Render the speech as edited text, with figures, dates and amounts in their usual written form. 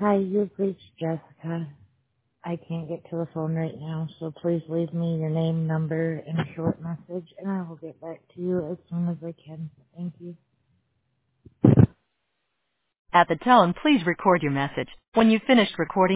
Hi, you've reached Jessica. I can't get to the phone right now, so please leave me your name, number, and a short message, and I will get back to you as soon as I can. Thank you. At the tone, please record your message. When you've finished recording,